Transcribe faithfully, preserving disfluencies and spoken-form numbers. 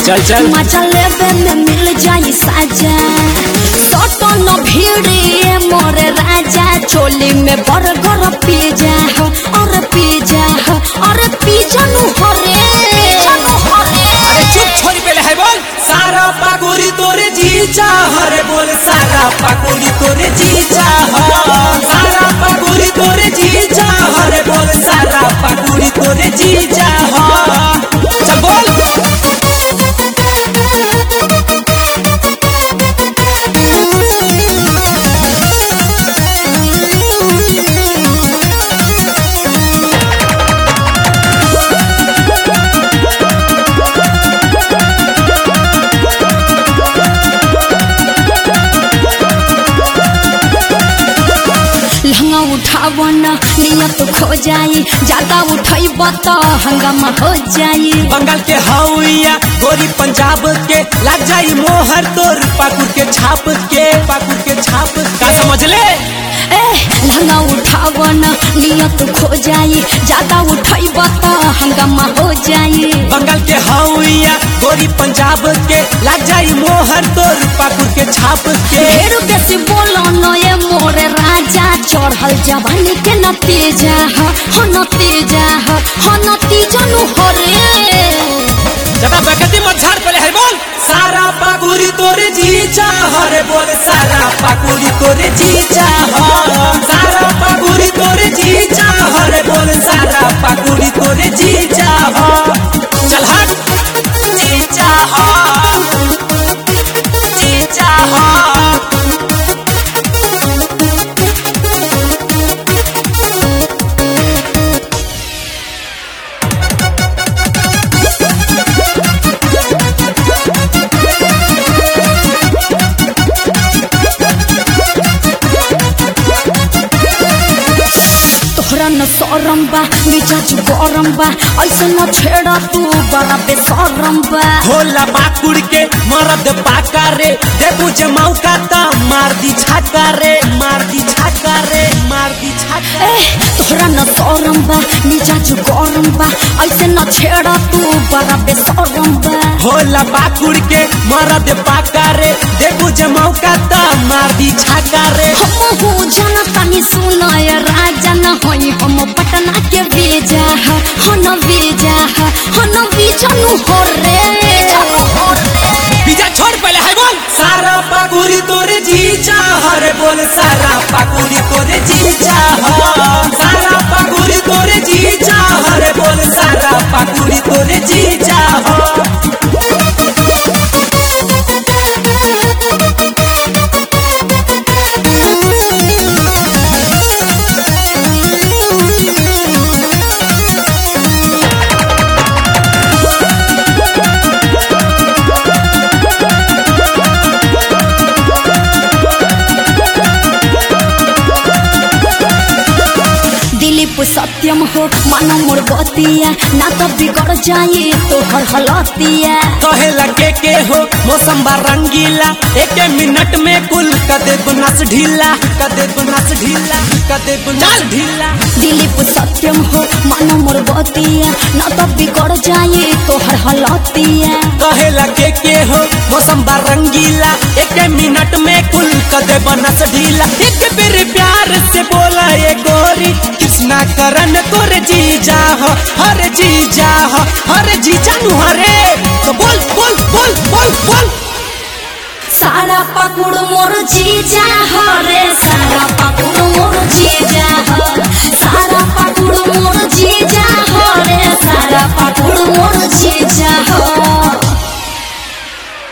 चल चल मजा लेवे में मिल जाई साजा सोटो न भीड़े मोरे राजा चोली में बर्गर पिज्जा हो और पिज्जा हो और पिज्जा नु हरे अरे चुप छोरी पहले है बोल सारा पाकुरी तोरे जीजा हरे बोल सारा पाकुरी तोरे जीजा हो सारा पाकुरी तोरे जीजा हरे बोल सारा पाकुरी तोरे जीजा हो चल बोल उठावन नियत खो जाई ज्यादा उठैब त हंगामा हो जाई बंगाल के हौया गोरी पंजाब के लग जाई मोहर तोर पाकुर के छाप के पाकुर के छाप का समझ ले ए लहंगा उठावन नियत खो जाई ज्यादा उठैब त हंगामा हो जाई बंगाल के हौया गोरी पंजाब के लग जाई मोहर तोर पाकुर के छाप के ढेर बेसी बोलो न ये मोरे राजा चढ़ल जवानी के नतीजा ह ह नतीजा ह ह नतीजा नु हरे ज्यादा बेकती मत झाड़ पहले है बोल सारा पाकुरी तोरे जीजा हरे बोल सारा पाकुरी तोरे जीजा हो सारा पाकुरी तोरे जीजा हरे बोल सारा पाकुरी तोरे जीजा हो चल हट जीजा हो जीजा हो तोहरा न सरम बा मिजाज गरम बा ऐसे न छेड़ा तू बड़ा बेशरम बा होला पाकुड़ के मरद पाका रे देबू जे मौका ता मार दी छाका रे मार दी छाका रे मार दी छाका ए तोहरा न सरम बा मिजाज गरम बा ऐसे न छेड़ा तू बड़ा बेशरम बा होला पाकुड़ के मरद पाका रे देबू जे मौका ता मार दी छाका रे हम हो जाना तनी सुनाय राजा न होई हम पटना के बेजा ह हन बेजा ह हन बेजा नु हरे बीजा छोड़ पहले है बोल सारा पाकुरी तोरे जीजा हरे बोल सारा पाकुरी तोरे जीजा हो सारा पाकुरी तोरे जीजा हरे बोल सारा पाकुरी तोरे जीजा हो दिलीप सत्यम हो मानो मोर बतिया ना तो बिगड़ जाई तो हर हलतिया कहेला के के हो मौसम बा रंगीला एक मिनट में कुल कदे बुनस ढीला कदे बुनस ढीला कदे बुनस ढीला दिलीप सत्यम हो मानो मोर बतिया ना तो बिगड़ जाई तो हर हलतिया कहेला के के हो मौसम बा रंगीला एक मिनट में कुल कदे बनस ढीला एक बेर प्यार से बोला ये गोरी कृष्णा करन तोरे जीजा हो हरे जीजा हो हरे जीजा नु हरे तो बोल बोल बोल बोल बोल सारा पकुड़